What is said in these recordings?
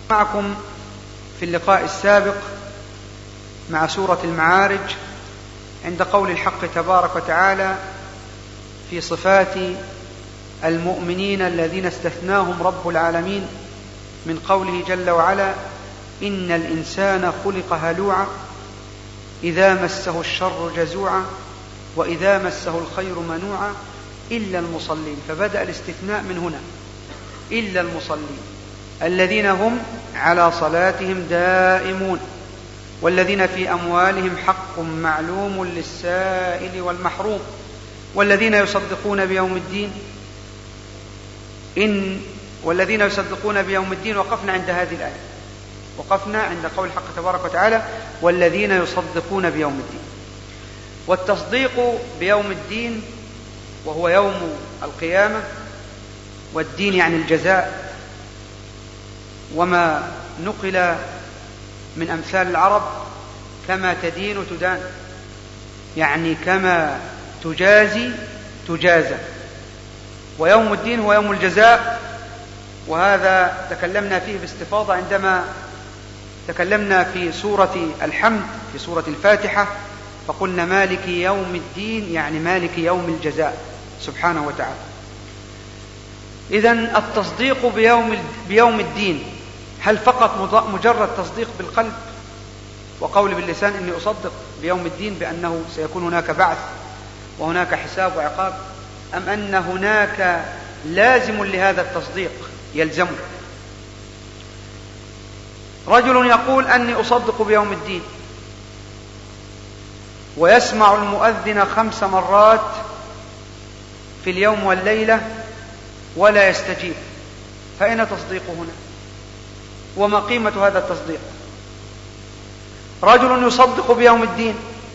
معكم في اللقاء السابق مع سورة المعارج عند قول الحق تبارك وتعالى في صفات المؤمنين الذين استثناهم رب العالمين من قوله جل وعلا: إن الإنسان خلق هلوعا إذا مسه الشر جزوعا وإذا مسه الخير منوعا إلا المصلين. فبدأ الاستثناء من هنا: إلا المصلين الذين هم على صلاتهم دائمون والذين في أموالهم حق معلوم للسائل والمحروم والذين يصدقون بيوم الدين وقفنا عند هذه الآية، وقفنا عند قول الحق تبارك وتعالى: والذين يصدقون بيوم الدين. والتصديق بيوم الدين وهو يوم القيامة، والدين يعني الجزاء، وما نقل من أمثال العرب: كما تدين تدان، يعني كما تجازي تجازى. ويوم الدين هو يوم الجزاء، وهذا تكلمنا فيه باستفاضة عندما تكلمنا في سورة الحمد في سورة الفاتحة، فقلنا مالك يوم الدين يعني مالك يوم الجزاء سبحانه وتعالى. إذن التصديق بيوم الدين هل فقط مجرد تصديق بالقلب وقول باللسان إني أصدق بيوم الدين بأنه سيكون هناك بعث وهناك حساب وعقاب، أم أن هناك لازم لهذا التصديق يلزمه؟ رجل يقول أني أصدق بيوم الدين ويسمع المؤذن 5 مرات في اليوم والليلة ولا يستجيب، فأين تصديقه هنا؟ وما قيمة هذا التصديق؟ رجل يصدق بيوم الدين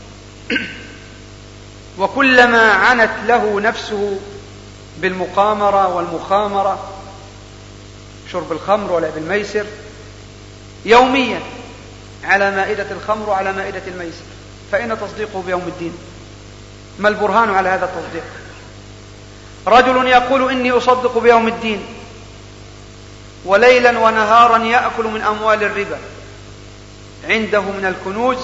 وكلما عنت له نفسه بالمقامرة والمخامرة، شرب الخمر ولعب الميسر يوميا على مائدة الخمر وعلى مائدة الميسر، فإن تصديقه بيوم الدين؟ ما البرهان على هذا التصديق؟ رجل يقول إني أصدق بيوم الدين وليلا ونهارا يأكل من أموال الربا، عنده من الكنوز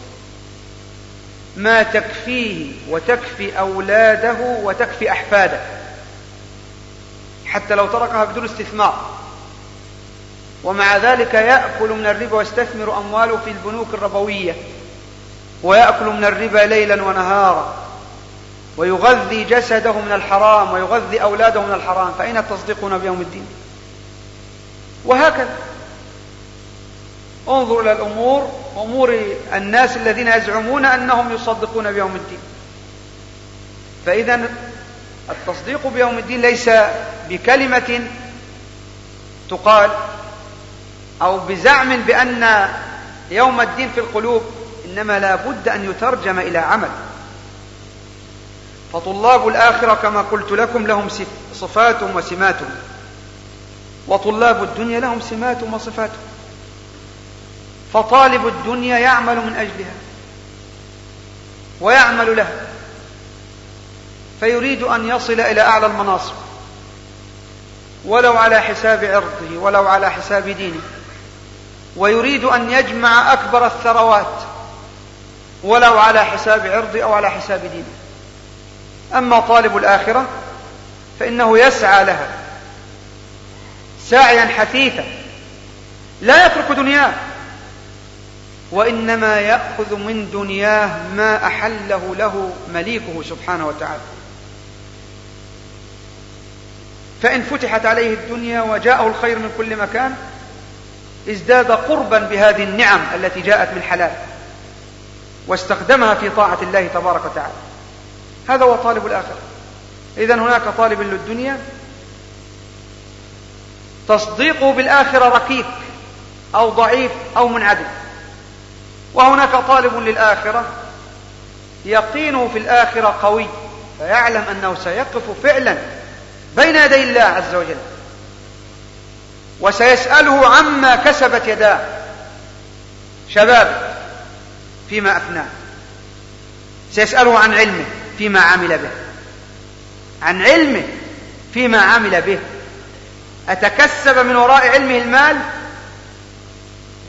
ما تكفيه وتكفي أولاده وتكفي أحفاده، حتى لو تركها بدون استثمار، ومع ذلك يأكل من الربا ويستثمر أمواله في البنوك الربوية، ويأكل من الربا ليلا ونهارا، ويغذي جسده من الحرام ويغذي أولاده من الحرام، فأين التصديقون بيوم الدين؟ وهكذا انظروا إلى أمور الناس الذين يزعمون أنهم يصدقون بيوم الدين. فإذا التصديق بيوم الدين ليس بكلمة تقال أو بزعم بأن يوم الدين في القلوب، إنما لا بد أن يترجم إلى عمل. فطلاب الآخرة كما قلت لكم لهم صفاتهم وسماتهم، وطلاب الدنيا لهم سماتهم وصفاتهم. فطالب الدنيا يعمل من أجلها ويعمل لها، فيريد أن يصل إلى أعلى المناصب ولو على حساب عرضه ولو على حساب دينه، ويريد أن يجمع أكبر الثروات ولو على حساب عرضه أو على حساب دينه. أما طالب الآخرة فإنه يسعى لها سعيا حثيثا، لا يترك دنياه، وإنما يأخذ من دنياه ما أحله له مليكه سبحانه وتعالى. فإن فتحت عليه الدنيا وجاءه الخير من كل مكان ازداد قربا بهذه النعم التي جاءت من حلال واستخدمها في طاعة الله تبارك وتعالى. هذا هو طالب الآخرة. إذن هناك طالب للدنيا تصديقه بالآخرة ركيك أو ضعيف أو منعدم، وهناك طالب للآخرة يقينه في الآخرة قوي، فيعلم أنه سيقف فعلا بين يدي الله عز وجل وسيسأله عما كسبت يداه، شباب فيما أفناه، سيسأله عن علمه فيما عمل به، عن علمه فيما عمل به. أتكسب من وراء علمه المال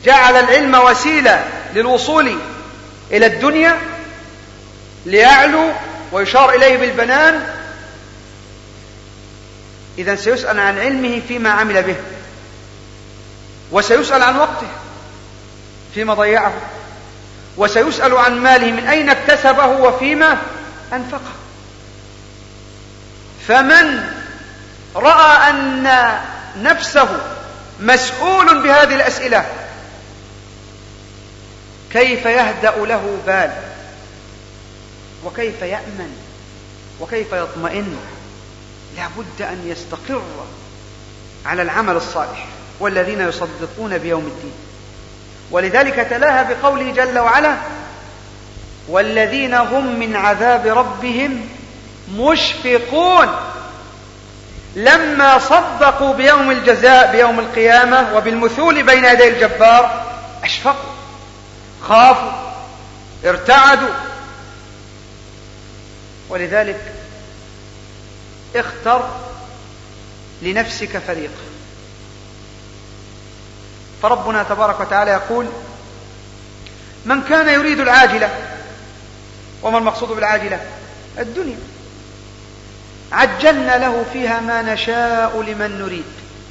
جعل العلم وسيلة للوصول إلى الدنيا ليعلو ويشار إليه بالبنان، إذن سيسأل عن علمه فيما عمل به، وسيسأل عن وقته فيما ضيعه، وسيسأل عن ماله من أين اكتسبه وفيما أنفقه. فمن رأى أن نفسه مسؤول بهذه الأسئلة كيف يهدأ له بال، وكيف يأمن، وكيف يطمئن؟ لابد أن يستقر على العمل الصالح والذين يصدقون بيوم الدين. ولذلك تلاها بقوله جل وعلا: والذين هم من عذاب ربهم مشفقون. لما صدقوا بيوم الجزاء بيوم القيامة وبالمثول بين يدي الجبار أشفقوا، خافوا، ارتعدوا. ولذلك اختر لنفسك فريق. فربنا تبارك وتعالى يقول: من كان يريد العاجلة. وما المقصود بالعاجلة؟ الدنيا. عجلنا له فيها ما نشاء لمن نريد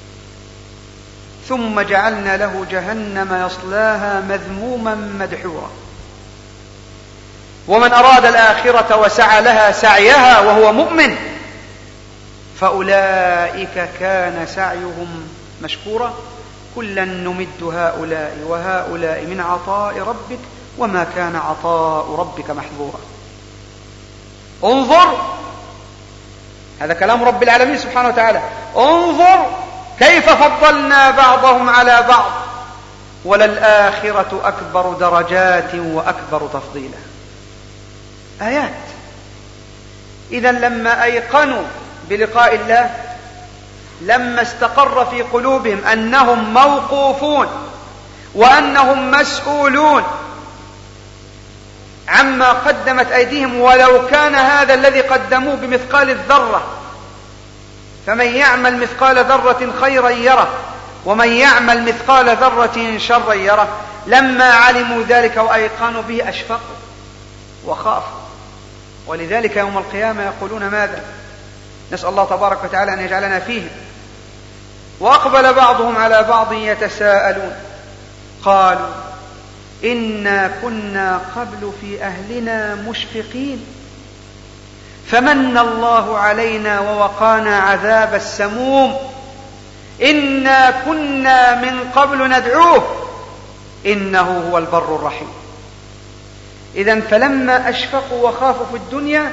ثم جعلنا له جهنم يصلاها مذموما مدحورا. ومن أراد الآخرة وسعى لها سعيها وهو مؤمن فأولئك كان سعيهم مشكورا. كلا نمد هؤلاء وهؤلاء من عطاء ربك وما كان عطاء ربك محظورا. انظر، هذا كلام رب العالمين سبحانه وتعالى، انظر كيف فضلنا بعضهم على بعض وللآخرة أكبر درجات وأكبر تفضيلا. آيات. إذن لما أيقنوا بلقاء الله، لما استقر في قلوبهم أنهم موقوفون وأنهم مسؤولون عما قدمت أيديهم، ولو كان هذا الذي قدموه بمثقال الذرة، فمن يعمل مثقال ذرة خيرا يره ومن يعمل مثقال ذرة شرا يره. لما علموا ذلك وأيقنوا به أشفقوا وخافوا. ولذلك يوم القيامة يقولون ماذا؟ نسأل الله تبارك وتعالى أن يجعلنا فيهم. وأقبل بعضهم على بعض يتساءلون قالوا إنا كنا قبل في أهلنا مشفقين فمن الله علينا ووقانا عذاب السموم إنا كنا من قبل ندعوه إنه هو البر الرحيم. إذن فلما أشفقوا وخافوا في الدنيا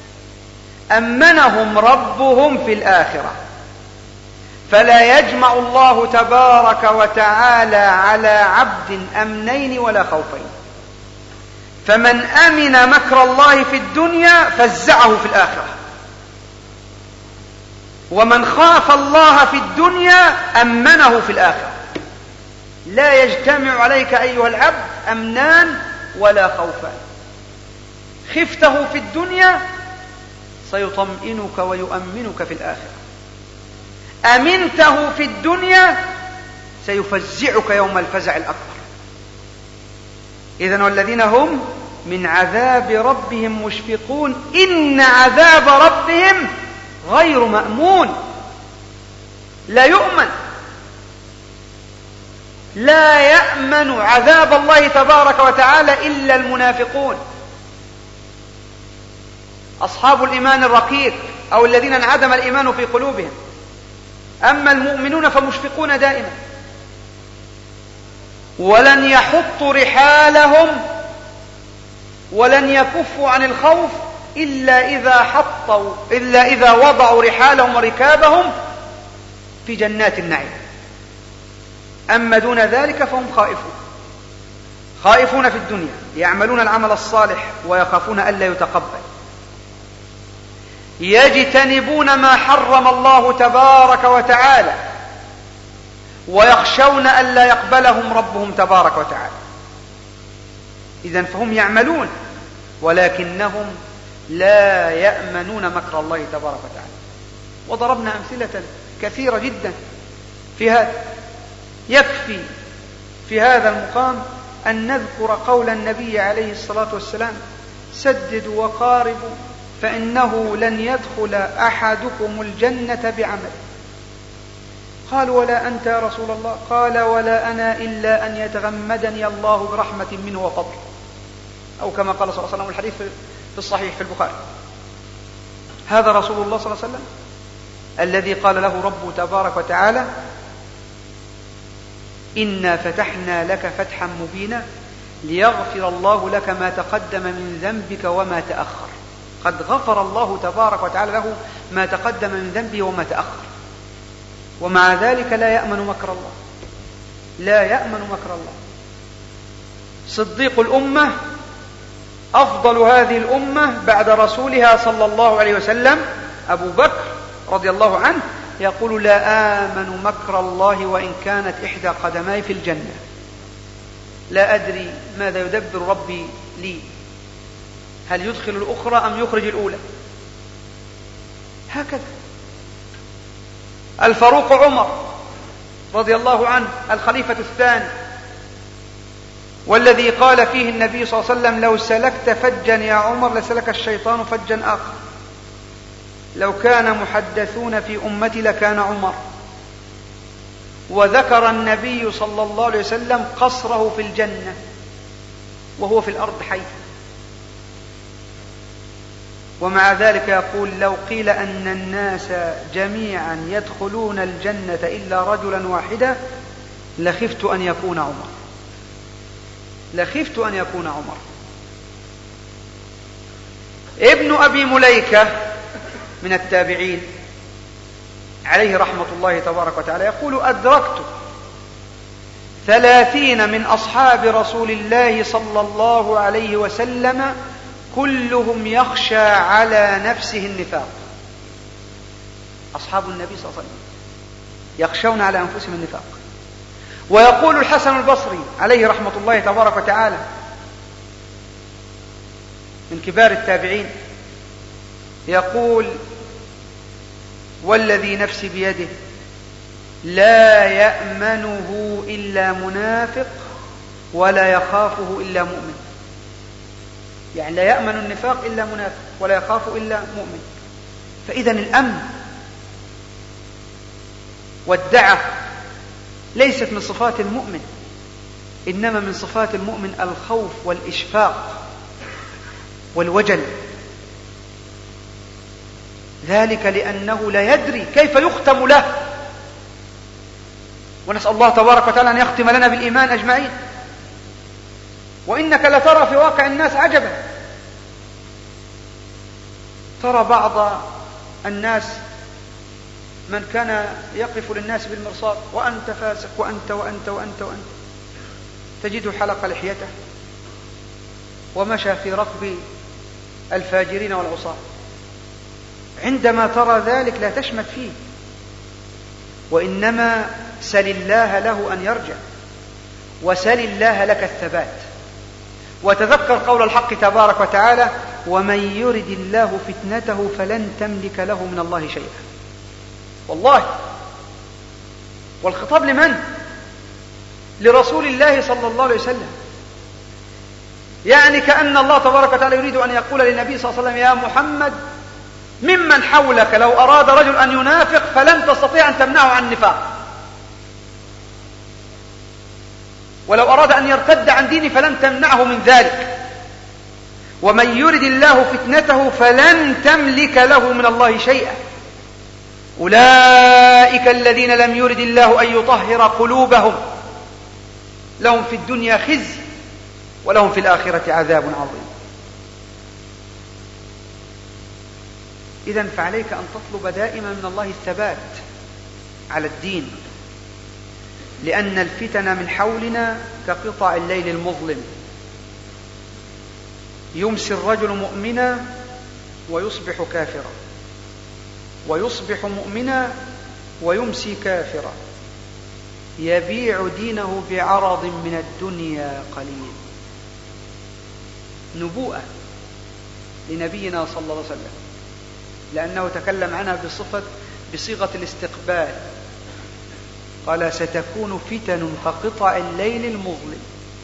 أمنهم ربهم في الآخرة. فلا يجمع الله تبارك وتعالى على عبد أمنين ولا خوفين. فمن أمن مكر الله في الدنيا فزعه في الآخرة، ومن خاف الله في الدنيا أمنه في الآخرة. لا يجتمع عليك أيها العبد أمنان ولا خوفان. خفته في الدنيا سيطمئنك ويؤمنك في الآخرة، أمنته في الدنيا سيفزعك يوم الفزع الأكبر. إذن والذين هم من عذاب ربهم مشفقون إن عذاب ربهم غير مأمون. لا يؤمن، لا يأمن عذاب الله تبارك وتعالى إلا المنافقون، أصحاب الإيمان الرقيق أو الذين انعدم الإيمان في قلوبهم. أما المؤمنون فمشفقون دائما، ولن يحطوا رحالهم ولن يكفوا عن الخوف إلا إذا وضعوا رحالهم وركابهم في جنات النعيم. أما دون ذلك فهم خائفون في الدنيا، يعملون العمل الصالح ويخافون ألا يتقبل، يجتنبون ما حرم الله تبارك وتعالى ويخشون ألا يقبلهم ربهم تبارك وتعالى. إذن فهم يعملون ولكنهم لا يأمنون مكر الله تبارك وتعالى. وضربنا أمثلة كثيرة جدا في هذا. يكفي في هذا المقام أن نذكر قول النبي عليه الصلاة والسلام: سددوا وقاربوا فإنه لن يدخل أحدكم الجنة بعمل. قالوا: ولا أنت يا رسول الله؟ قال: ولا أنا إلا أن يتغمدني الله برحمة منه وفضل، أو كما قال صلى الله عليه وسلم، الحديث في الصحيح في البخاري. هذا رسول الله صلى الله عليه وسلم الذي قال له ربه تبارك وتعالى: إنا فتحنا لك فتحا مبينا ليغفر الله لك ما تقدم من ذنبك وما تأخر. قد غفر الله تبارك وتعالى له ما تقدم من ذنبه وما تأخر، ومع ذلك لا يأمن مكر الله، لا يأمن مكر الله. صديق الأمة، أفضل هذه الأمة بعد رسولها صلى الله عليه وسلم، أبو بكر رضي الله عنه، يقول: لا آمن مكر الله وإن كانت إحدى قدماي في الجنة. لا أدري ماذا يدبر ربي لي، هل يدخل الأخرى أم يخرج الأولى؟ هكذا. الفاروق عمر رضي الله عنه، الخليفة الثاني، والذي قال فيه النبي صلى الله عليه وسلم: لو سلكت فجا يا عمر لسلك الشيطان فجا آخر. لو كان محدثون في أمتي لكان عمر. وذكر النبي صلى الله عليه وسلم قصره في الجنة وهو في الأرض حي، ومع ذلك يقول: لو قيل أن الناس جميعا يدخلون الجنة إلا رجلا واحدا لخفت أن يكون عمر، لخفت أن يكون عمر. ابن أبي مليكة من التابعين عليه رحمة الله تبارك وتعالى يقول: أدركت 30 من أصحاب رسول الله صلى الله عليه وسلم كلهم يخشى على نفسه النفاق. أصحاب النبي صلى الله عليه وسلم يخشون على أنفسهم النفاق. ويقول الحسن البصري عليه رحمة الله تبارك وتعالى من كبار التابعين، يقول: والذي نفسي بيده لا يأمنه إلا منافق ولا يخافه إلا مؤمن. يعني لا يأمن النفاق إلا منافق ولا يخاف إلا مؤمن. فإذا الأمن والدعة ليست من صفات المؤمن، إنما من صفات المؤمن الخوف والإشفاق والوجل. ذلك لأنه لا يدري كيف يختم له، ونسأل الله تبارك وتعالى أن يختم لنا بالإيمان أجمعين. وإنك لترى في واقع الناس عجبا، ترى بعض الناس من كان يقف للناس بالمرصاد: وأنت فاسق وأنت وأنت وأنت وأنت، تجد حلق لحيته ومشى في ركب الفاجرين والعصاة. عندما ترى ذلك لا تشمت فيه، وإنما سل الله له أن يرجع، وسل الله لك الثبات. وتذكر قول الحق تبارك وتعالى: ومن يرد الله فتنته فلن تملك له من الله شيئا. والله، والخطاب لمن؟ لرسول الله صلى الله عليه وسلم. يعني كأن الله تبارك وتعالى يريد أن يقول للنبي صلى الله عليه وسلم: يا محمد، ممن حولك لو أراد رجل أن ينافق فلن تستطيع أن تمنعه عن النفاق، ولو أراد أن يرتد عن دينه فلن تمنعه من ذلك. ومن يرد الله فتنته فلن تملك له من الله شيئا. أولئك الذين لم يرد الله أن يطهر قلوبهم لهم في الدنيا خزي ولهم في الآخرة عذاب عظيم. إذن فعليك أن تطلب دائما من الله الثبات على الدين، لأن الفتن من حولنا كقطع الليل المظلم، يمسي الرجل مؤمنا ويصبح كافرا، ويصبح مؤمنا ويمسي كافرا، يبيع دينه بعرض من الدنيا قليل. نبوءة لنبينا صلى الله عليه وسلم، لأنه تكلم عنها بصيغة الاستقبال. قال ستكون فتن كقطع الليل المظلم.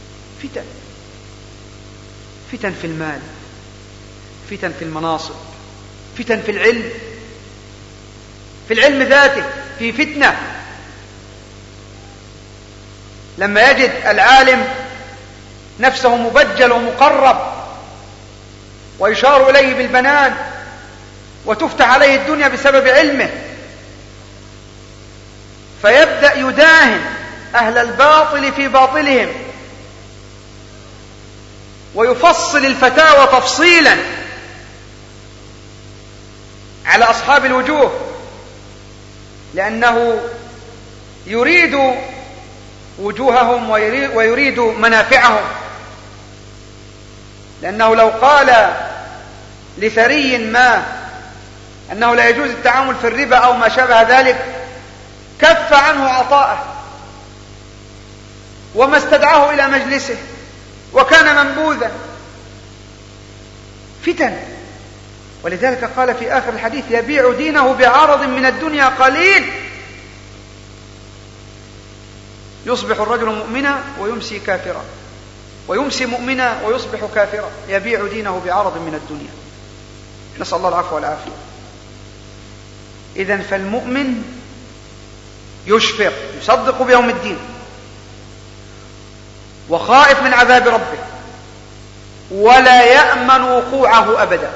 فتن في المال، فتن في المناصب، فتن في العلم، في العلم ذاته في فتنة. لما يجد العالم نفسه مبجل ومقرب ويشار إليه بالبنان وتفتح عليه الدنيا بسبب علمه، فيبدأ يداهن أهل الباطل في باطلهم ويفصل الفتاوى تفصيلا على أصحاب الوجوه، لأنه يريد وجوههم ويريد منافعهم. لأنه لو قال لثري ما أنه لا يجوز التعامل في الربا أو ما شابه ذلك كف عنه عطاءه وما استدعاه إلى مجلسه وكان منبوذا. فتن. ولذلك قال في آخر الحديث يبيع دينه بعرض من الدنيا قليل. يصبح الرجل مؤمنا ويمسي كافرا، ويمسي مؤمنا ويصبح كافرا، يبيع دينه بعرض من الدنيا. نسأل الله العفو والعافية. إذن فالمؤمن يشفق، يصدق بيوم الدين، وخائف من عذاب ربه، ولا يأمن وقوعه أبدا،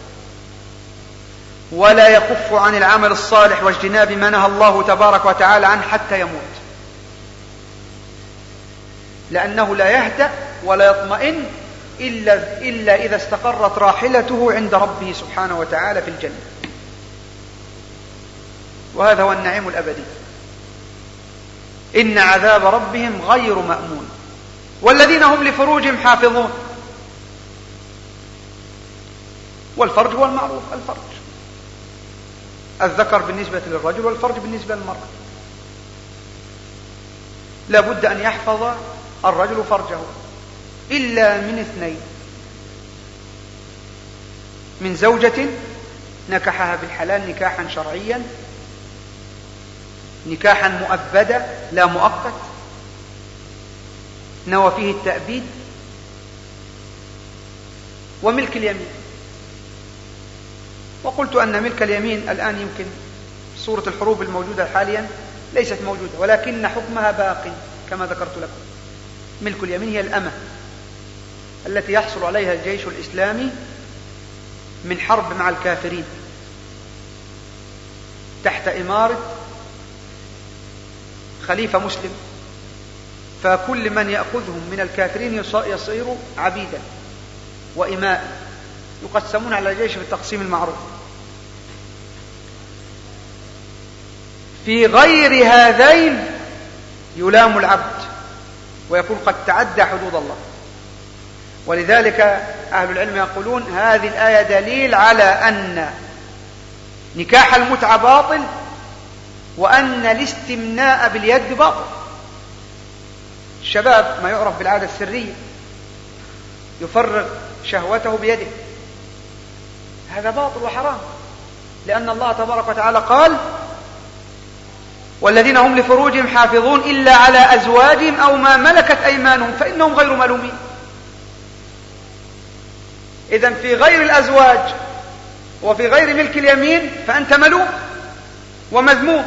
ولا يكف عن العمل الصالح واجتناب ما نهى الله تبارك وتعالى عنه حتى يموت، لأنه لا يهدأ ولا يطمئن إلا إذا استقرت راحلته عند ربه سبحانه وتعالى في الجنة. وهذا هو النعيم الأبدي. إن عذاب ربهم غير مأمون. والذين هم لفروجهم حافظون. والفرج هو المعروف، الفرج الذكر بالنسبة للرجل والفرج بالنسبة للمرأة. لا بد أن يحفظ الرجل فرجه إلا من اثنين: من زوجة نكحها بالحلال نكاحا شرعيا، نكاحا مؤبدا لا مؤقت نوى فيه التأبيد، وملك اليمين. وقلت أن ملك اليمين الآن يمكن صورة الحروب الموجودة حاليا ليست موجودة، ولكن حكمها باق كما ذكرت لكم. ملك اليمين هي الأمة التي يحصل عليها الجيش الإسلامي من حرب مع الكافرين تحت إمارة خليفة مسلم، فكل من يأخذهم من الكافرين يصير عبيدا وإماء، يقسمون على الجيش بالتقسيم المعروف. في غير هذين يلام العبد ويقول قد تعدى حدود الله. ولذلك أهل العلم يقولون هذه الآية دليل على أن نكاح المتعة باطل، وأن الاستمناء باليد باطل. الشباب ما يعرف بالعادة السرية يفرغ شهوته بيده، هذا باطل وحرام، لأن الله تبارك وتعالى قال والذين هم لفروجهم حافظون إلا على أزواجهم أو ما ملكت أيمانهم فإنهم غير ملومين. إذن في غير الأزواج وفي غير ملك اليمين فأنت ملوم ومذموم.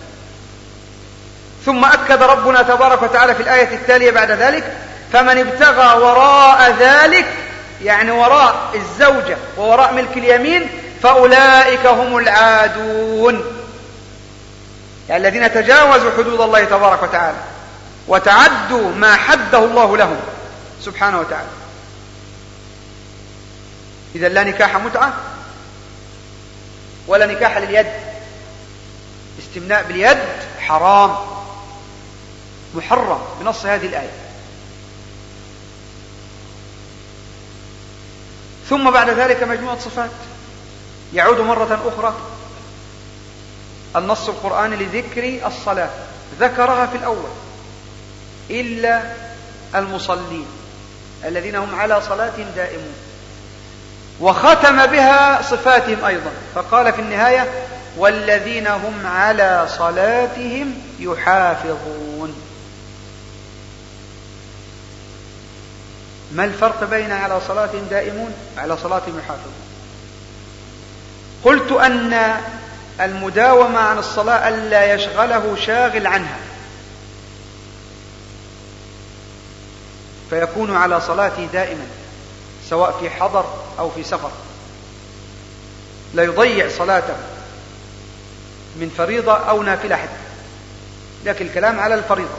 ثم أكد ربنا تبارك وتعالى في الآية التالية بعد ذلك: فمن ابتغى وراء ذلك، يعني وراء الزوجة ووراء ملك اليمين، فأولئك هم العادون، يعني الذين تجاوزوا حدود الله تبارك وتعالى وتعدوا ما حده الله لهم سبحانه وتعالى. إذا لا نكاح متعة ولا نكاح لليد. استمناء باليد حرام محرم بنص هذه الآية. ثم بعد ذلك مجموعة صفات يعود مرة أخرى النص القرآني لذكر الصلاة، ذكرها في الأول: إلا المصلين الذين هم على صلاتهم دائمون، وختم بها صفاتهم أيضا فقال في النهاية: والذين هم على صلاتهم يحافظون. ما الفرق بين على صلاتهم دائمون على صلاتهم يحافظون؟ قلت أن المداومة عن الصلاة ألا يشغله شاغل عنها، فيكون على صلاته دائما سواء في حضر أو في سفر، لا يضيع صلاته من فريضة أو نافلة حتى، لكن الكلام على الفريضة.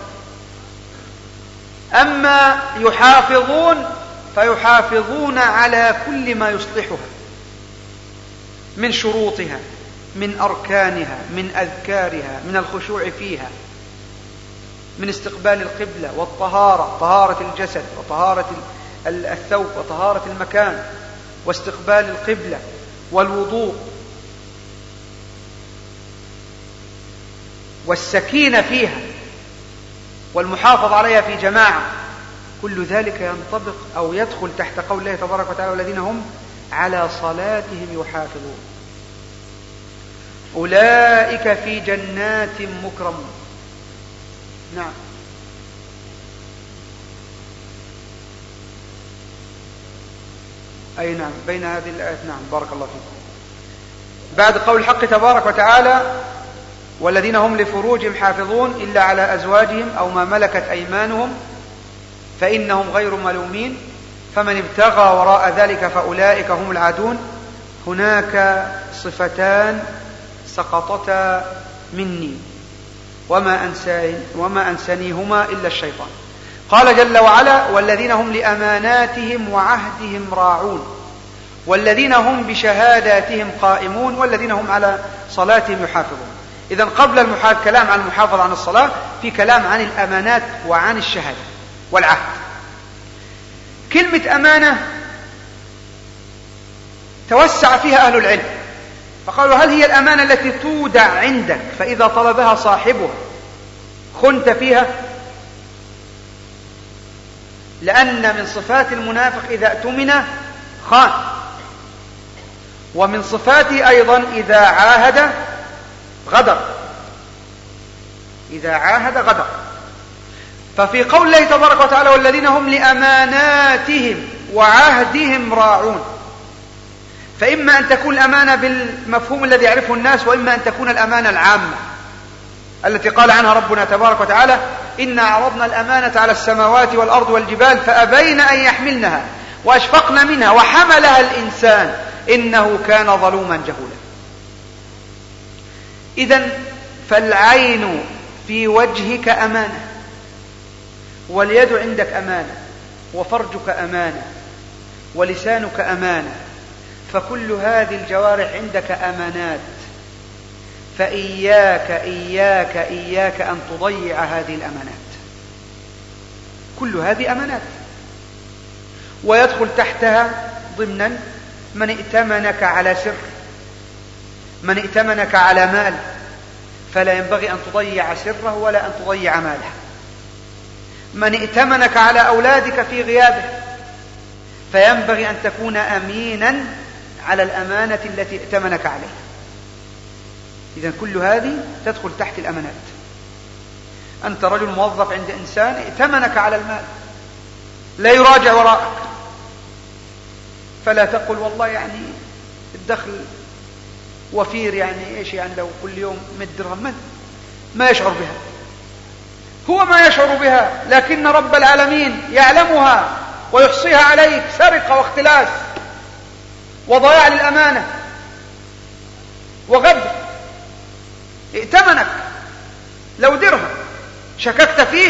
أما يحافظون فيحافظون على كل ما يصلحها من شروطها، من أركانها، من أذكارها، من الخشوع فيها، من استقبال القبلة والطهارة، طهارة الجسد وطهارة الثوب وطهارة المكان واستقبال القبلة والوضوء والسكينة فيها والمحافظة عليها في جماعة. كل ذلك ينطبق أو يدخل تحت قول الله تبارك وتعالى: والذين هم على صلاتهم يحافظون أولئك في جنات مكرمون. نعم. أي نعم، بين هذه الآيات. نعم، بارك الله فيكم. بعد قول الحق تبارك وتعالى: والذين هم لفروجهم حافظون إلا على أزواجهم أو ما ملكت أيمانهم فإنهم غير ملومين فمن ابتغى وراء ذلك فأولئك هم العادون. هناك صفتان سقطتا مني وما أنسانيهما إلا الشيطان. قال جل وعلا: والذين هم لأماناتهم وعهدهم راعون والذين هم بشهاداتهم قائمون والذين هم على صلاتهم يحافظون. إذن قبل كلام عن المحافظة عن الصلاة في كلام عن الأمانات وعن الشهادة والعهد. كلمة أمانة توسع فيها أهل العلم فقالوا: هل هي الأمانة التي تودع عندك فإذا طلبها صاحبها خنت فيها؟ لأن من صفات المنافق إذا اؤتمن خان، ومن صفاته أيضا إذا عاهد غدر. إذا عاهد غدر. ففي قول الله تبارك وتعالى: والذين هم لأماناتهم وعهدهم راعون، فإما أن تكون الأمانة بالمفهوم الذي يعرفه الناس، وإما أن تكون الأمانة العامة التي قال عنها ربنا تبارك وتعالى: إنا عرضنا الأمانة على السماوات والأرض والجبال فأبين أن يحملنها وأشفقن منها وحملها الإنسان إنه كان ظلوما جهولا. إذن فالعين في وجهك أمانة، واليد عندك أمانة، وفرجك أمانة، ولسانك أمانة، فكل هذه الجوارح عندك أمانات، فإياك إياك إياك أن تضيع هذه الأمانات. كل هذه أمانات، ويدخل تحتها ضمنا من ائتمنك على سر، من ائتمنك على مال، فلا ينبغي أن تضيع سره ولا أن تضيع ماله. من ائتمنك على أولادك في غيابه، فينبغي أن تكون أمينا على الأمانة التي ائتمنك عليها. إذن كل هذه تدخل تحت الأمانات. أنت رجل موظف عند إنسان ائتمنك على المال، لا يراجع وراءك، فلا تقل والله يعني الدخل وفير، يعني إيش يعني لو كل يوم 100 درهم، ما يشعر بها، هو ما يشعر بها، لكن رب العالمين يعلمها ويحصيها عليك: سرقة واختلاس وضياع للأمانة وغدر. ائتمنك، لو درهم شككت فيه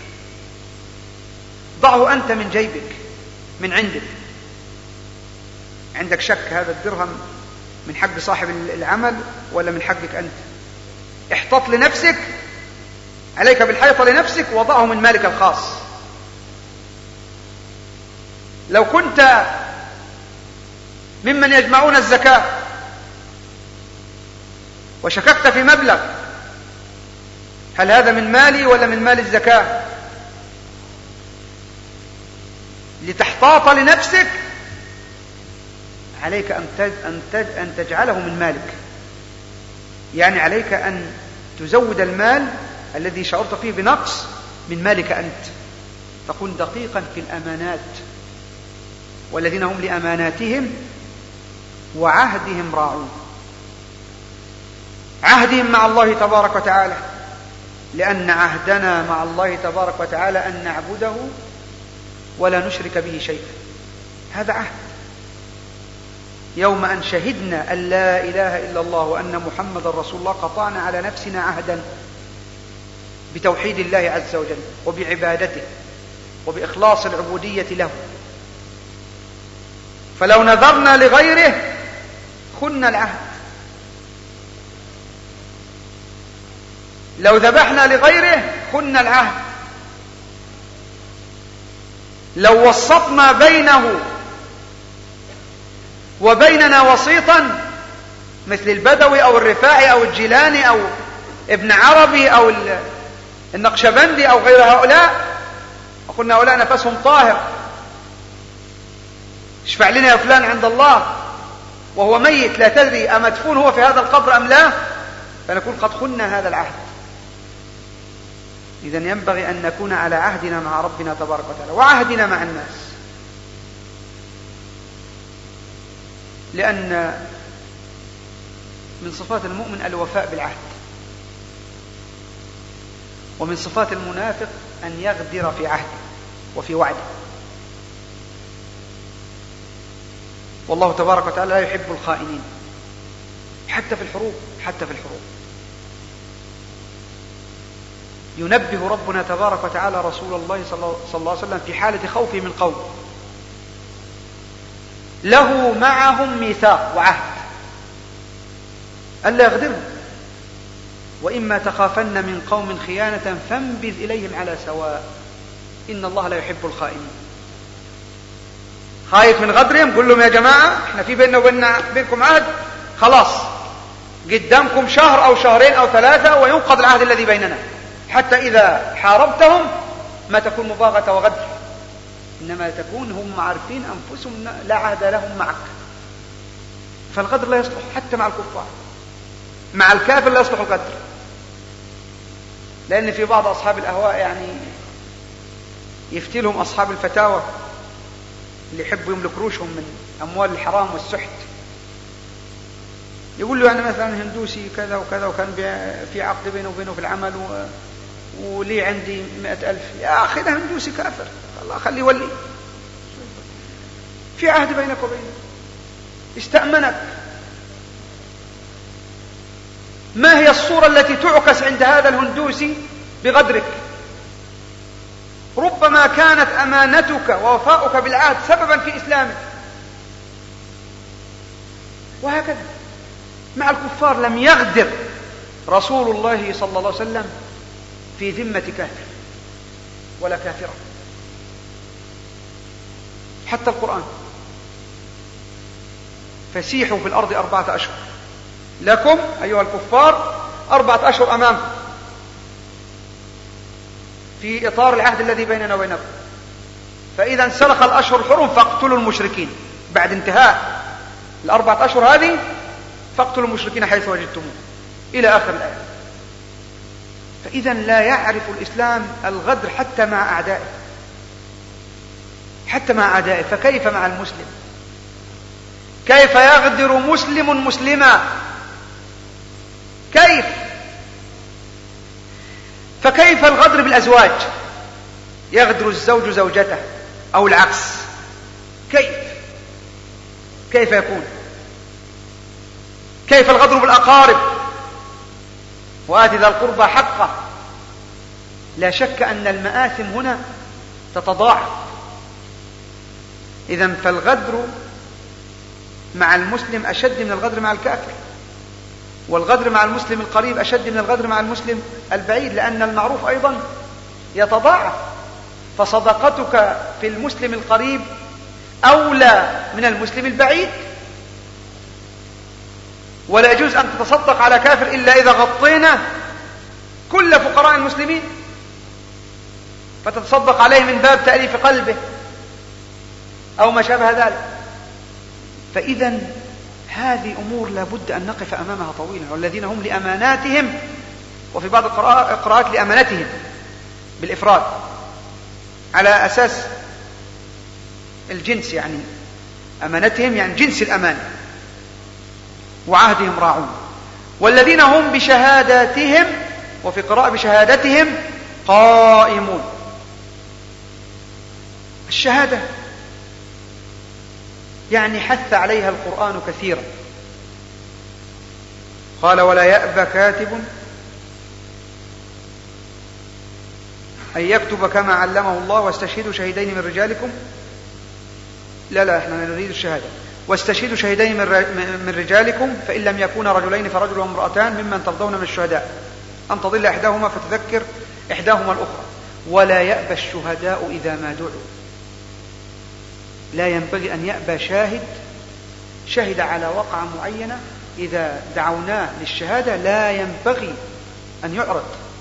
ضعه أنت من جيبك من عندك، عندك شك هذا الدرهم من حق صاحب العمل ولا من حقك أنت؟ احتط لنفسك، عليك بالحيطة لنفسك، وضعه من مالك الخاص. لو كنت ممن يجمعون الزكاة وشككت في مبلغ، هل هذا من مالي ولا من مال الزكاة؟ لتحتاط لنفسك عليك أن تجعله من مالك، يعني عليك أن تزود المال الذي شعرت فيه بنقص من مالك أنت، فكن دقيقا في الأمانات. والذين هم لأماناتهم وعهدهم راعون. عهدهم مع الله تبارك وتعالى، لأن عهدنا مع الله تبارك وتعالى أن نعبده ولا نشرك به شيئا. هذا عهد. يوم أن شهدنا أن لا إله إلا الله وأن محمد رسول الله قطعنا على نفسنا عهدا بتوحيد الله عز وجل وبعبادته وبإخلاص العبودية له. فلو نذرنا لغيره خنا العهد، لو ذبحنا لغيره خنا العهد، لو وسطنا بينه وبيننا وسيطا مثل البدوي أو الرفاعي أو الجيلاني أو ابن عربي أو النقشبندي أو غير هؤلاء، وقلنا هؤلاء نفسهم طاهر، اشفع لنا يا فلان عند الله وهو ميت لا تدري أمدفون هو في هذا القبر أم لا، فنقول قد خنا هذا العهد. إذن ينبغي أن نكون على عهدنا مع ربنا تبارك وتعالى وعهدنا مع الناس، لأن من صفات المؤمن الوفاء بالعهد، ومن صفات المنافق أن يغدر في عهده وفي وعده. والله تبارك وتعالى لا يحب الخائنين حتى في الحروب. ينبه ربنا تبارك وتعالى رسول الله صلى الله عليه وسلم في حالة خوفه من قوم له معهم ميثاق وعهد ألا يغدرهم، وإما تخافن من قوم خيانة فانبذ إليهم على سواء إن الله لا يحب الخائنين. خايف من غدرهم، قل لهم يا جماعة احنا في بيننا وبينكم عهد، خلاص قدامكم شهر أو شهرين أو 3 وينقض العهد الذي بيننا، حتى إذا حاربتهم ما تكون مباغتة وغدر، إنما تكون هم عارفين أنفسهم لا عهد لهم معك. فالغدر لا يصلح حتى مع الكفار، مع الكافر لا يصلح الغدر، لأن في بعض أصحاب الأهواء يعني يفتلهم أصحاب الفتاوى اللي يحبوا يملك روشهم من أموال الحرام والسحت، يقول له يعني مثلا هندوسي كذا وكذا وكان في عقد بينه وبينه في العمل ولي عندي 100,000، يا أخي ده هندوسي كافر، الله خليه يولي، في عهد بينك وبينه، استأمنك. ما هي الصورة التي تعكس عند هذا الهندوسي بغدرك؟ ربما كانت أمانتك ووفاؤك بالعهد سببا في إسلامك. وهكذا مع الكفار لم يغدر رسول الله صلى الله عليه وسلم في ذمة كافر ولا كافرة. حتى القرآن فسيحوا في الأرض 4 أشهر لكم أيها الكفار 4 أشهر أمامكم في إطار العهد الذي بيننا وبينكم، فإذا انسلخ الأشهر الحرم فاقتلوا المشركين. بعد انتهاء 4 أشهر هذه فاقتلوا المشركين حيث وجدتموه إلى آخر الآية. فإذا لا يعرف الإسلام الغدر حتى مع أعدائه، حتى مع أعدائه. فكيف مع المسلم؟ كيف يغدر مسلم مسلما؟ كيف؟ فكيف الغدر بالأزواج؟ يغدر الزوج زوجته أو العكس، كيف يكون؟ كيف الغدر بالأقارب؟ وآت ذا القربى حقه. لا شك أن المآثم هنا تتضاعف. إذن فالغدر مع المسلم أشد من الغدر مع الكافر، والغدر مع المسلم القريب أشد من الغدر مع المسلم البعيد، لأن المعروف أيضا يتضاعف. فصدقتك في المسلم القريب أولى من المسلم البعيد، ولا يجوز أن تتصدق على كافر إلا إذا غطينا كل فقراء المسلمين، فتتصدق عليه من باب تأليف قلبه أو ما شابه ذلك. فإذا هذه أمور لا بد أن نقف أمامها طويلا. والذين هم لأماناتهم وفي بعض القراءات لأمانتهم بالإفراد على أساس الجنس، يعني أمانتهم يعني جنس الأمانة، وعهدهم راعون. والذين هم بشهاداتهم، وفي قراءة بشهادتهم قائمون. الشهادة يعني حث عليها القرآن كثيرا، قال ولا يأبى كاتب أن يكتب كما علمه الله واستشهدوا شهيدين من رجالكم. لا احنا نريد الشهادة. واستشهدوا شهيدين من رجالكم فإن لم يكونا رجلين فرجل وامرأتان ممن ترضون من الشهداء أن تضل إحداهما فتذكر إحداهما الأخرى ولا يأبى الشهداء إذا ما دعوا. لا ينبغي أن يأبى شهد على وقعة معينة إذا دعوناه للشهادة لا ينبغي أن يعرض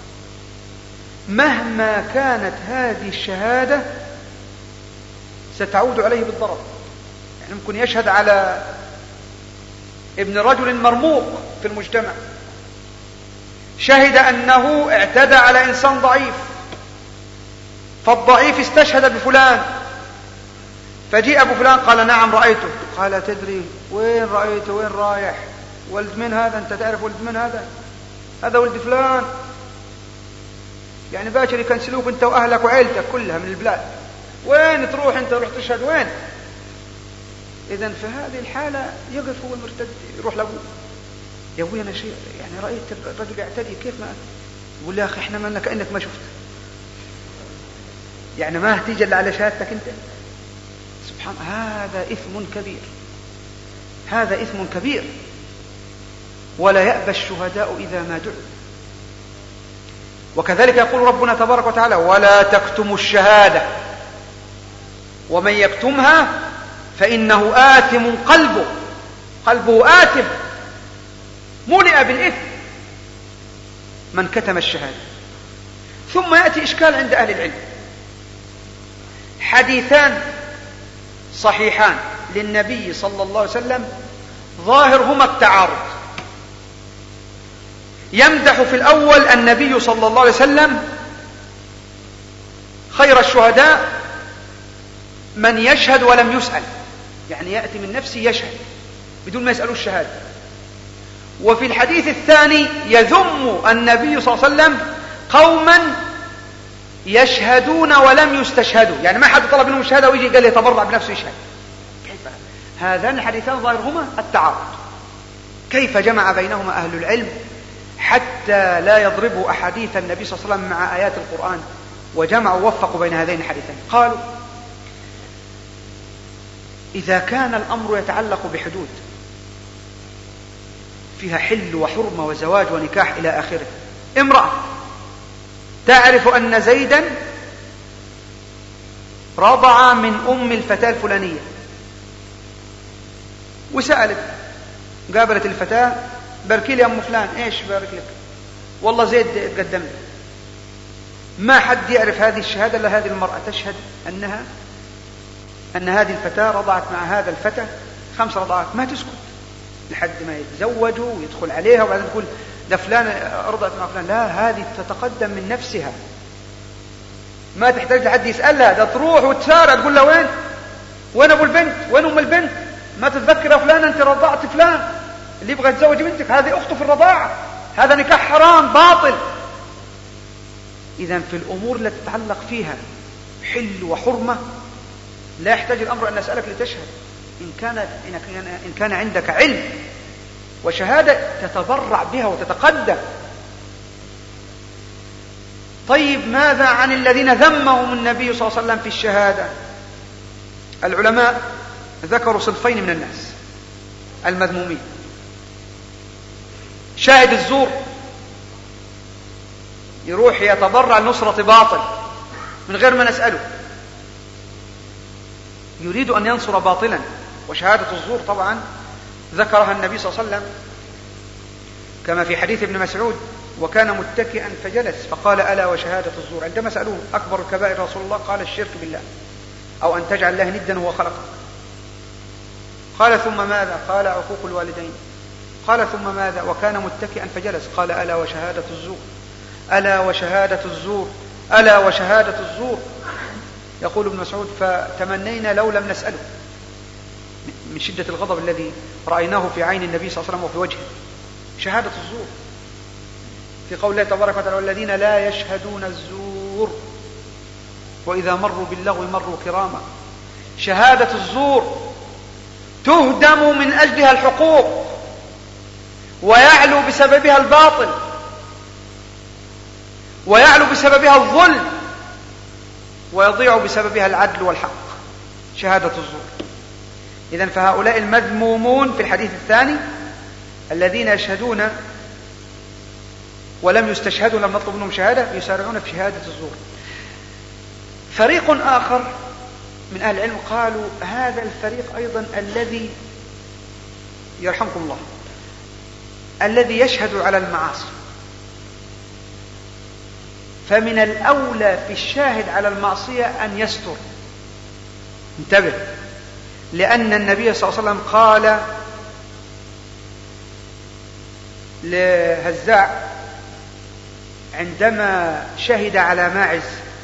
مهما كانت هذه الشهادة ستعود عليه بالضرر. يعني ممكن يشهد على ابن رجل مرموق في المجتمع، شهد أنه اعتدى على إنسان ضعيف، فالضعيف استشهد بفلان، فجيء أبو فلان قال نعم رأيته، قال تدري وين رأيته وين رايح؟ ولد من هذا؟ أنت تعرف ولد من هذا؟ هذا ولد فلان، يعني باكر يكنسلوك أنت وأهلك وعيلتك كلها من البلاد، وين تروح أنت؟ روح تشهد وين؟ إذن في هذه الحالة يقف هو المرتد يروح لأبوه، يا أبوي أنا شيء يعني رأيت الرجل يعتدي كيف ما يقول يا أخي إحنا مالنا كأنك ما شفت، يعني ما هتيجي إلا على شهادتك أنت. سبحان، هذا إثم كبير، هذا إثم كبير. ولا يأبى الشهداء إذا ما دعوا. وكذلك يقول ربنا تبارك وتعالى ولا تكتموا الشهادة ومن يكتمها فإنه آثم قلبه آثم ملئ بالإثم من كتم الشهادة. ثم يأتي إشكال عند أهل العلم، حديثان صحيحان للنبي صلى الله عليه وسلم ظاهرهما التعارض. يمدح في الأول النبي صلى الله عليه وسلم خير الشهداء من يشهد ولم يسأل، يعني يأتي من نفسه يشهد بدون ما يسألوا الشهادة. وفي الحديث الثاني يذم النبي صلى الله عليه وسلم قوما يشهدون ولم يستشهدوا، يعني ما حد طلب منهم الشهادة ويجي قال يتبرع بنفسه يشهد. كيف؟ هذان الحديثان ظاهرهما التعارض. كيف جمع بينهما أهل العلم حتى لا يضربوا أحاديث النبي صلى الله عليه وسلم مع آيات القرآن، وجمعوا ووفقوا بين هذين الحديثين؟ قالوا إذا كان الأمر يتعلق بحدود فيها حل وحرمة وزواج ونكاح إلى آخره، امرأة تعرف أن زيدا رضع من أم الفتاة الفلانية، وسألت قابلت الفتاة باركي لي أم فلان، إيش بارك لك؟ والله زيد قدم لي. ما حد يعرف هذه الشهادة إلا هذه المرأة تشهد أن هذه الفتاة رضعت مع هذا الفتى 5 رضعات، ما تسكت لحد ما يتزوجوا ويدخل عليها وبعدين تقول ده فلان رضعت مع فلان. لا، هذه تتقدم من نفسها، ما تحتاج لحد يسألها، ده تروح وتسارع تقول له وين أبو البنت؟ وين أم البنت؟ ما تتذكر فلان أنت رضعت فلان اللي يبغى يتزوج بنتك، هذه أخته في الرضاعة، هذا نكاح حرام باطل. إذن في الأمور التي تتعلق فيها حل وحرمة لا يحتاج الأمر أن نسألك لتشهد. إن كان عندك علم وشهادة تتبرع بها وتتقدم. طيب ماذا عن الذين ذمهم النبي صلى الله عليه وسلم في الشهادة؟ العلماء ذكروا صنفين من الناس المذمومين. شاهد الزور يروح يتبرع لنصرة باطل من غير ما نسأله، يريد أن ينصر باطلا. وشهادة الزور طبعا ذكرها النبي صلى الله عليه وسلم كما في حديث ابن مسعود وكان متكئا فجلس فقال ألا وشهادة الزور. عندما سألوه أكبر الكبائر رسول الله قال الشرك بالله أو أن تجعل الله ندا وهو خلقك. قال ثم ماذا؟ قال عقوق الوالدين. قال ثم ماذا؟ وكان متكئا فجلس قال ألا وشهادة الزور. ألا وشهادة الزور، ألا وشهادة الزور. يقول ابن مسعود: فتمنينا لو لم نسأله، من شدة الغضب الذي رأيناه في عين النبي صلى الله عليه وسلم وفي وجهه. شهادة الزور في قول الله تبارك وتعالى: والذين لا يشهدون الزور وإذا مروا باللغو مروا كراما. شهادة الزور تهدم من أجلها الحقوق، ويعلو بسببها الباطل، ويعلو بسببها الظلم، ويضيع بسببها العدل والحق. شهادة الزور. إذن فهؤلاء المذمومون في الحديث الثاني الذين يشهدون ولم يستشهدوا، لم نطلب منهم شهادة، يسارعون في شهادة الزور. فريق آخر من أهل العلم قالوا هذا الفريق أيضا الذي يرحمكم الله الذي يشهد على المعاصي، فمن الأولى في الشاهد على المعصية أن يستر. انتبه، لأن النبي صلى الله عليه وسلم قال لهزاع عندما شهد على ماعز،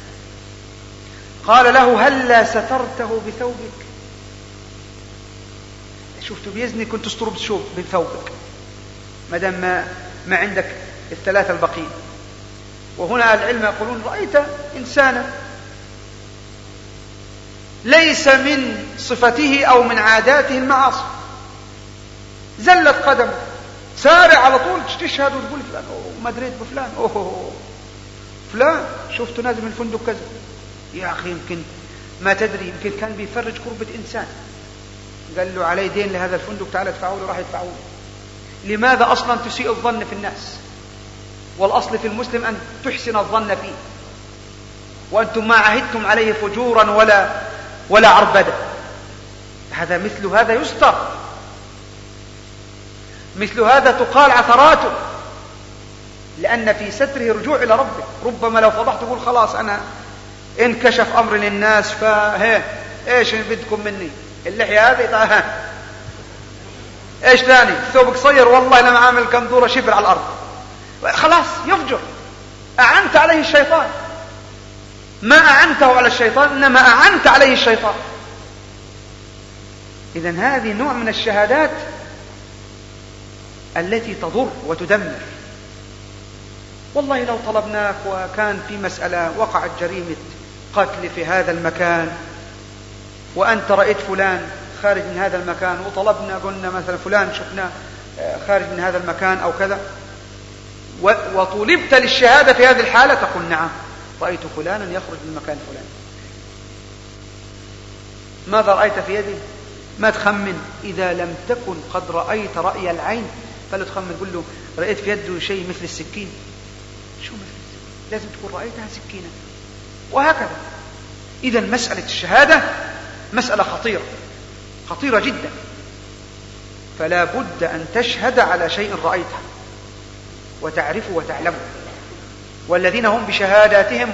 قال له: هلا سترته بثوبك؟ شفت بيزني كنت تستر بثوبك ما دام ما عندك الثلاثة البقين. وهنا العلم يقولون: رأيت إنسانا ليس من صفته أو من عاداته المعاصي، زلت قدمه، سارع على طول تشهد وتقول فلان ما دريت بفلان، فلان شفته نازل من الفندق كذا. يا أخي يمكن ما تدري، يمكن كان بيفرج كربة إنسان، قال له عليه دين لهذا الفندق، تعال ادفعوا له، راح يدفعوا له. لماذا أصلا تسيء الظن في الناس؟ والأصل في المسلم أن تحسن الظن فيه، وأنتم ما عهدتم عليه فجورا ولا عربدة. هذا مثل هذا يستر، مثل هذا تقال عثراته، لأن في ستره رجوع إلى ربه. ربما لو فضحت تقول خلاص أنا انكشف أمر للناس، إيش بدكم مني؟ اللحية هذه إيش ثاني؟ ثوبك صير، والله لما عامل كندورة شبر على الأرض، خلاص يفجر. أعنت عليه الشيطان، ما أعنته على الشيطان، إنما أعنت عليه الشيطان. إذن هذه نوع من الشهادات التي تضر وتدمر. والله لو طلبناك وكان في مسألة وقعت جريمة قتل في هذا المكان، وأنت رأيت فلان خارج من هذا المكان، وطلبنا قلنا مثلا فلان شفناه خارج من هذا المكان أو كذا، وطلبت للشهادة في هذه الحالة، تقول: نعم رأيت فلانا يخرج من مكان فلان. ماذا رأيت في يدي؟ ما تخمن. إذا لم تكن قد رأيت رأي العين فلا تخمن، قل له: رأيت في يده شيء مثل السكين. شو مثل السكين؟ لازم تكون رأيتها سكينة، وهكذا. إذن مسألة الشهادة مسألة خطيرة جدا، فلا بد أن تشهد على شيء رأيته وتعرفه وتعلمه. والذين هم بشهاداتهم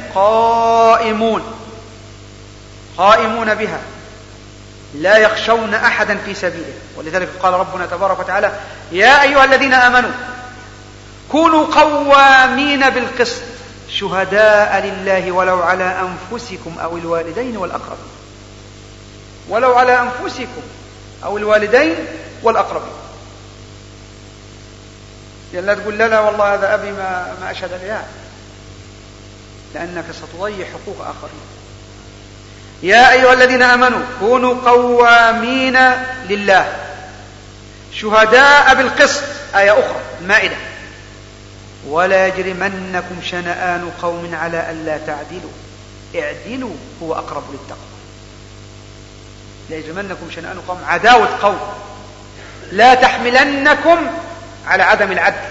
قائمون بها، لا يخشون أحدا في سبيله. ولذلك قال ربنا تبارك وتعالى: يا أيها الذين آمنوا كونوا قوامين بالقسط شهداء لله ولو على أنفسكم أو الوالدين والأقربين. ولو على أنفسكم أو الوالدين والأقربين. لا تقول: لا والله هذا أبي ما أشهد عليه، لأنك ستضيع حقوق آخرين. يا أيها الذين آمنوا كونوا قوامين لله شهداء بالقسط. آية أخرى المائدة: ولا يجرمنكم شنآن قوم على ألا تعدلوا اعدلوا هو أقرب للتقوى. لا يجرمنكم شنآن قوم، عداوة قوم، لا تحملنكم على عدم العدل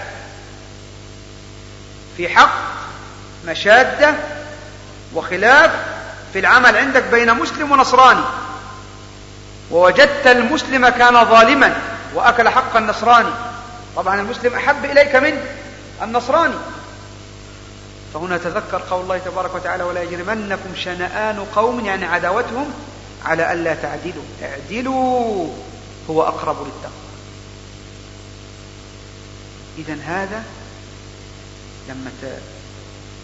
في حق، مشادة وخلاف في العمل عندك بين مسلم ونصراني، ووجدت المسلم كان ظالما وأكل حق النصراني، طبعا المسلم أحب إليك من النصراني. فهنا تذكر قول الله تبارك وتعالى: ولا يجرمنكم شنآن قوم، يعني عداوتهم على ألا تعدلوا اعدلوا هو أقرب للتقوى. إذن هذا لما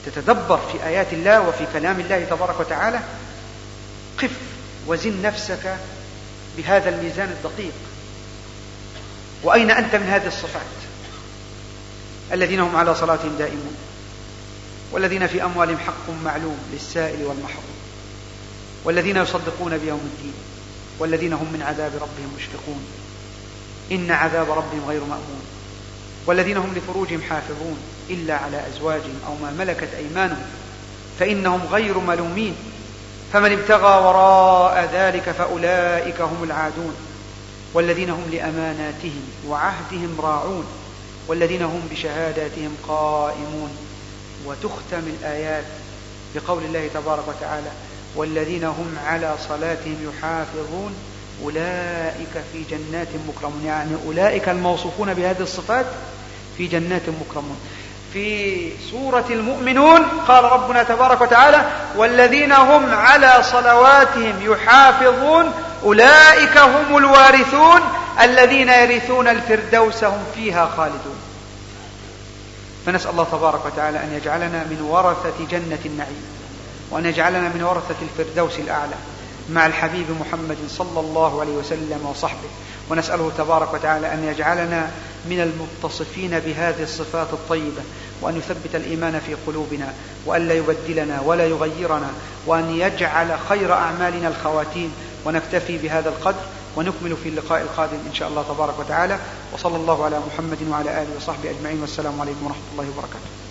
تتدبر في آيات الله وفي كلام الله تبارك وتعالى، قف وزن نفسك بهذا الميزان الدقيق. وأين أنت من هذه الصفات؟ الذين هم على صلاتهم دائمون، والذين في أموالهم حق معلوم للسائل والمحروم، والذين يصدقون بيوم الدين، والذين هم من عذاب ربهم مشفقون، إن عذاب ربهم غير مأمون، والذين هم لفروجهم حافظون إلا على أزواجهم أو ما ملكت أيمانهم فإنهم غير ملومين، فمن ابتغى وراء ذلك فأولئك هم العادون، والذين هم لأماناتهم وعهدهم راعون، والذين هم بشهاداتهم قائمون. وتختم الآيات بقول الله تبارك وتعالى: والذين هم على صلاتهم يحافظون أولئك في جنات مكرمون، يعني أولئك الموصوفون بهذه الصفات في جنات مكرمون. في سورة المؤمنون قال ربنا تبارك وتعالى: والذين هم على صلواتهم يحافظون أولئك هم الوارثون الذين يرثون الفردوس هم فيها خالدون. فنسأل الله تبارك وتعالى أن يجعلنا من ورثة جنة النعيم، وأن يجعلنا من ورثة الفردوس الأعلى مع الحبيب محمد صلى الله عليه وسلم وصحبه. ونسأله تبارك وتعالى أن يجعلنا من المتصفين بهذه الصفات الطيبة، وأن يثبت الإيمان في قلوبنا، وأن لا يبدلنا ولا يغيرنا، وأن يجعل خير أعمالنا الخواتيم. ونكتفي بهذا القدر، ونكمل في اللقاء القادم إن شاء الله تبارك وتعالى. وصلى الله على محمد وعلى آله وصحبه أجمعين، والسلام عليكم ورحمة الله وبركاته.